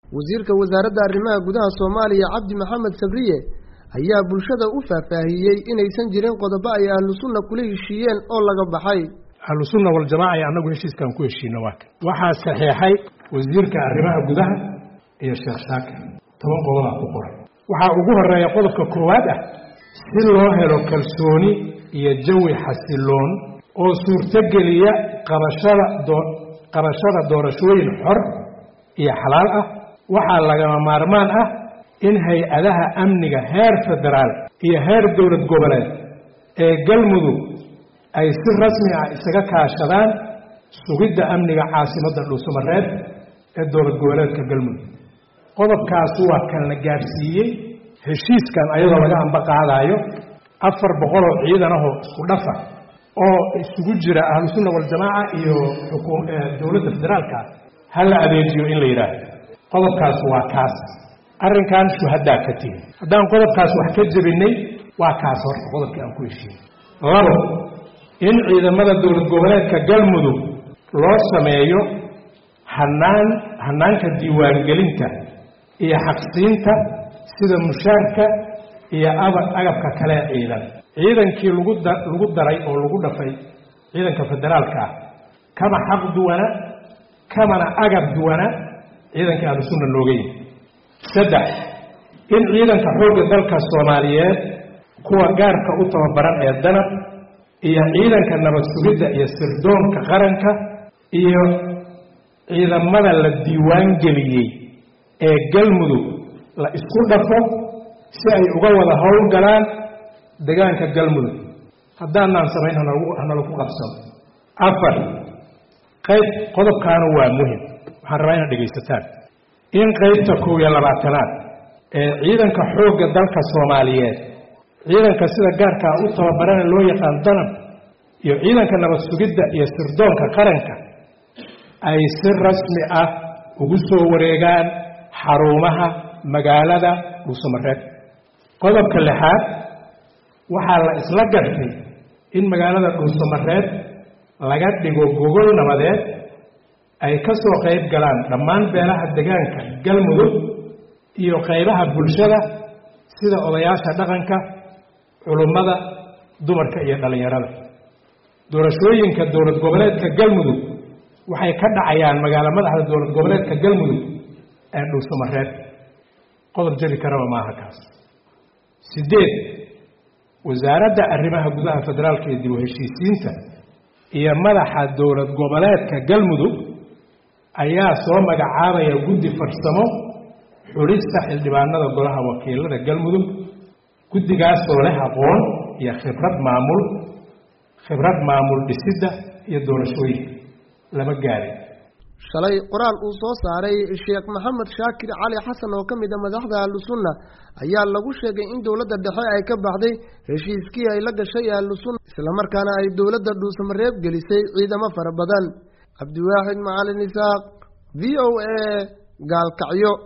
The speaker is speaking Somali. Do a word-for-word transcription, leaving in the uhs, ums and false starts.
wasiirka wasaaradda arrimaha gudaha Soomaaliya Cabdi Maxamed Sabriye ayaa bulshada u faahfaahiyay inaysan jirin qodobo ay ahlu sunna kula heshiiyeen oo laga baxay ahlu sunna wal jamaa ay anagu heshiiskan ku heshiino waxa saxiixay wasiirka arrimaha gudaha iyo Sheekh Shaakir toban qodob ku qoran waxa ugu horeeya qodobka koowaad ah si loo helo kalsooni iyo jawi xasiloon oo suurtageliya qabashada qabashada doorashooyin xor iyo xalaal ah waxa laga maarmaan ah in hay'adaha amniga heer federaal iyo heer dawlad goboleed ee galmudug ay si rasmi ah isaga kaashadaan sugidda amniga caasimadda Dhuusamareeb ee dawlad goboleedka galmudug qodobkaas waa kan la gaarsiiyay heshiiskan ayadoo laga amba qaadayo afar boqol oo ciidan ah oo isku dhafa oo isugu jira ahlu sunna wal jamaa iyo xukuumadda dawladda federaalka hal adeejiyo in la yiraahdo qodobkaas waa kaas arrinkan shuhada ka tii hadaan qodobkaas wax ka jabinay waa kaas horta qodobkii aan ku heshiiyay labo in ciidamada dawlad goboleedka galmudug loo sameeyo hanaan hanaanka diiwaan gelinta iyo xaqsiinta sida mushaarka iyo agabka kale ciidan ciidankii lagu lagu daray oo lagu dhafay ciidanka federaalka kama xaq duwana kama agab duwana ciidanka ahlu sunna noogay saddex in ciidanka xoogga dalka Soomaaliyeed kuwa gaarka u tababaran ee danab iyo ciidanka nabad sugidda iyo sirdoonka qaranka iyo ciidamada la diiwaan geliyay ee galmudug la isku dhafo si ay uga wada hawl galaan deegaanka galmudug haddaanaan samaynana hanalu ku qabsano afar qayb qodobkaana waa muhiim waxaan rabaa inaad dhegaysataan in qaybta kow iyo labaatanaad ee ciidanka xoogga dalka Soomaaliyeed ciidanka sida gaarka u tababaran loo yaqaan danab iyo ciidanka nabad sugidda iyo sirdoonka qaranka ay si rasmi ah ugu soo wareegaan xarumaha magaalada Dhuusamareeb qodobka lixaad waxaa la isla gartay in magaalada Dhuusamareeb laga dhigo gogol nabadeed ay ka soo qayb galaan dhammaan beelaha deegaanka galmudug iyo qaybaha bulshada sida odayaasha dhaqanka culimada dumarka iyo dhalinyarada doorashooyinka dawlad goboleedka galmudug waxay ka dhacayaan magaalada madaxda dawlad goboleedka galmudug ee Dhuusamareeb qodob jari karaba maaha kaas sideed wasaaradda arrimaha gudaha federaalka ee dib u heshiisiinta iyo madaxa dawlad goboleedka galmudug ayaa soo magacaabaya guddi farsamo xulista xildhibaanada golaha wakiilada galmudug guddigaas oo leh aqoon iyo khibrad maamul khibrad maamul dhisidda iyo doorashooyinka lama gaarin shalay qoraal uu soo saaray Sheekh Maxamed Shaakir Cali Xasan oo kamid ah madaxda ahlu sunna ayaa lagu sheegay in dawladda dhexe ay ka baxday heshiiskii ay la gashay ahlu sunna isla markaana ay dawladda Dhuusamareeb gelisay ciidamo fara badan Cabdiwaaxid Macalin Isaaq V O A Gaalkacyo.